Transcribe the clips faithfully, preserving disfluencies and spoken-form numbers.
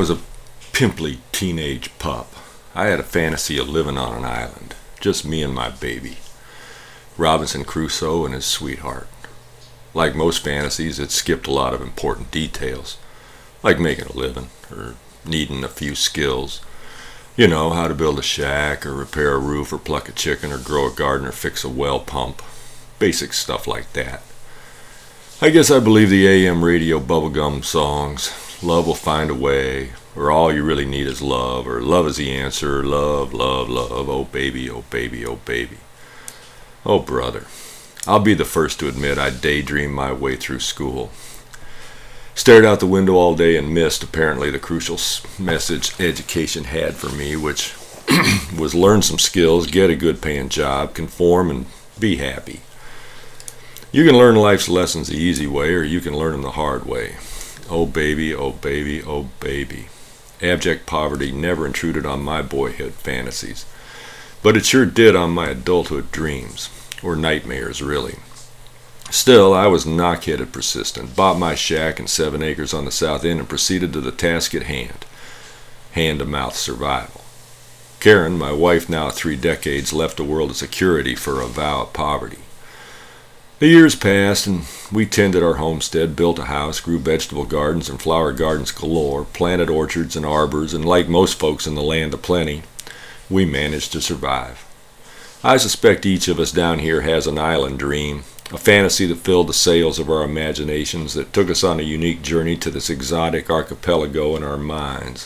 was a pimply teenage pup, I had a fantasy of living on an island, just me and my baby, Robinson Crusoe and his sweetheart. Like most fantasies, it skipped a lot of important details, like making a living, or needing a few skills. You know, how to build a shack, or repair a roof, or pluck a chicken, or grow a garden, or fix a well pump. Basic stuff like that. I guess I believe the A M radio bubblegum songs, Love Will Find a Way, or All You Really Need Is Love, or Love Is the Answer, Love, Love, Love, Oh Baby, Oh Baby, Oh Baby. Oh brother, I'll be the first to admit I daydreamed my way through school. Stared out the window all day and missed apparently the crucial message education had for me, which was learn some skills, get a good paying job, conform, and be happy. You can learn life's lessons the easy way, or you can learn them the hard way. Oh baby, oh baby, oh baby. Abject poverty never intruded on my boyhood fantasies, but it sure did on my adulthood dreams, or nightmares really. Still, I was knock-headed persistent, bought my shack and seven acres on the south end and proceeded to the task at hand, hand-to-mouth survival. Karen, my wife now three decades, left the world of security for a vow of poverty. The years passed, and we tended our homestead, built a house, grew vegetable gardens and flower gardens galore, planted orchards and arbors, and like most folks in the land of plenty, we managed to survive. I suspect each of us down here has an island dream, a fantasy that filled the sails of our imaginations, that took us on a unique journey to this exotic archipelago in our minds.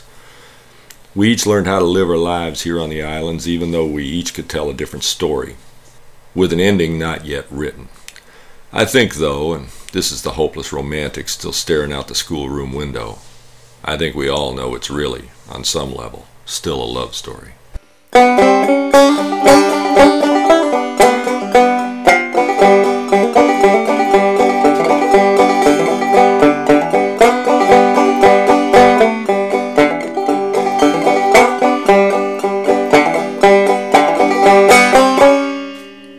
We each learned how to live our lives here on the islands, even though we each could tell a different story, with an ending not yet written. I think, though, and this is the hopeless romantic still staring out the schoolroom window, I think we all know it's really, on some level, still a love story.